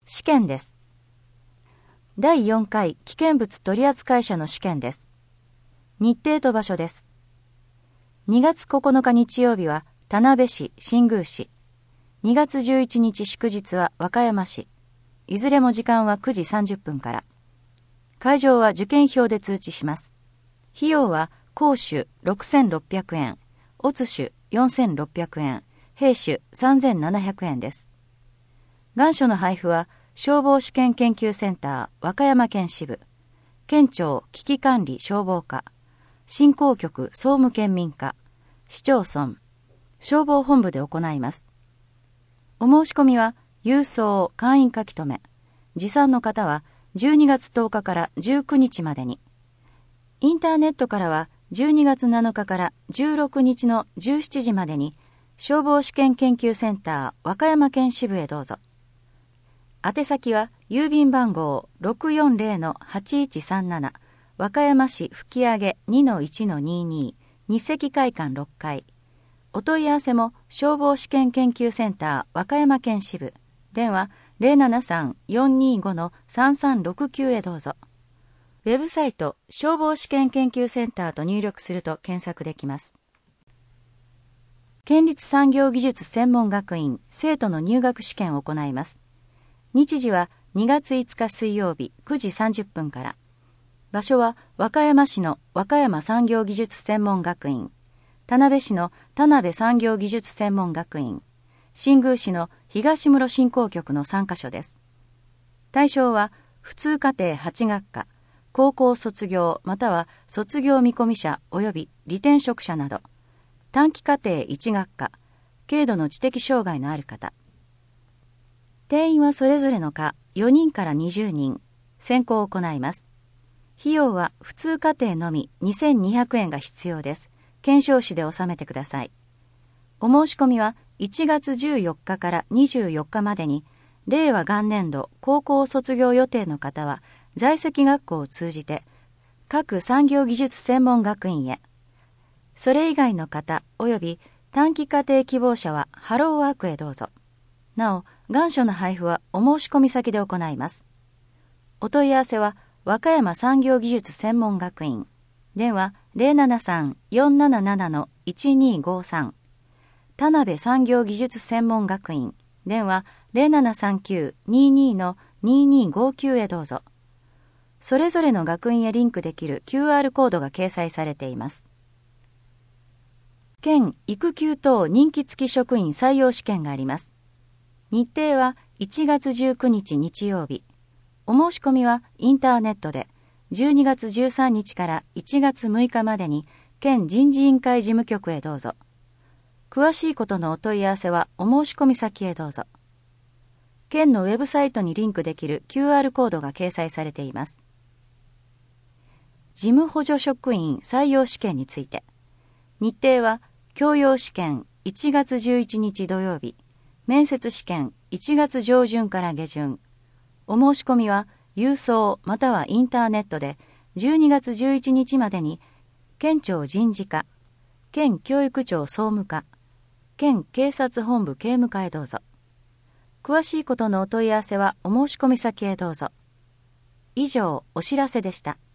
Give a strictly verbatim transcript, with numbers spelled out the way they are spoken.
試験です。だいよんかい危険物取扱者の試験です。日程と場所です。にがつここのか日曜日は田辺市、新宮市。にがつじゅういちにち祝日は和歌山市。いずれも時間はくじさんじゅっぷんから。会場は受験票で通知します。費用は講習ろくせんろっぴゃくえん、乙種よんせんろっぴゃくえん、兵種さんぜんななひゃくえんです。願書の配布は消防試験研究センター和歌山県支部、県庁危機管理消防課、振興局総務県民課、市町村、消防本部で行います。お申し込みは郵送簡易書き留め、持参の方はじゅうにがつとおかからじゅうくにちまでに。インターネットからはじゅうにがつなのかからじゅうろくにちのじゅうしちじまでに消防試験研究センター和歌山県支部へどうぞ。宛先は郵便番号 ろくよんぜろのはちいちさんなな 和歌山市吹上 にのいちのにじゅうに 日赤会館ろっかい。お問い合わせも消防試験研究センター和歌山県支部、電話 ゼロななさん よんにごのさんさんろくきゅう へどうぞ。ウェブサイト消防試験研究センターと入力すると検索できます。県立産業技術専門学院生徒の入学試験を行います。日時はにがついつか水曜日くじさんじゅっぷんから。場所は和歌山市の和歌山産業技術専門学院、田辺市の田辺産業技術専門学院、新宮市の東室振興局のさんかしょです。対象は普通課程はち学科、高校卒業または卒業見込み者及び利転職者など、短期課程いち学科、軽度の知的障害のある方。定員はそれぞれの科よにんからにじゅうにん、選考を行います。費用は普通課程のみにせんにひゃくえんが必要です。検証紙で納めてください。お申し込みはいちがつじゅうよっかからにじゅうよっかまでに、令和元年度高校卒業予定の方は在籍学校を通じて各産業技術専門学院へ、それ以外の方及び短期課程希望者はハローワークへどうぞ。なお、願書の配布はお申し込み先で行います。お問い合わせは和歌山産業技術専門学院、電話 ゼロななさん よんななななのいちにごさん、田辺産業技術専門学院、電話 ゼロななさんきゅう にじゅうにのにじゅうにごきゅう へどうぞ。それぞれの学院へリンクできる キューアール コードが掲載されています。県育休等任期付き職員採用試験があります。日程はいちがつじゅうくにち日曜日。お申し込みはインターネットでじゅうにがつじゅうさんにちからいちがつむいかまでに県人事委員会事務局へどうぞ。詳しいことのお問い合わせはお申し込み先へどうぞ。県のウェブサイトにリンクできる キューアール コードが掲載されています。事務補助職員採用試験について。日程は教養試験いちがつじゅういちにち土曜日、面接試験いちがつじょうじゅんから下旬。お申し込みは郵送またはインターネットでじゅうにがつじゅういちにちまでに県庁人事課、県教育庁総務課、県警察本部警務課へどうぞ。詳しいことのお問い合わせはお申し込み先へどうぞ。以上、お知らせでした。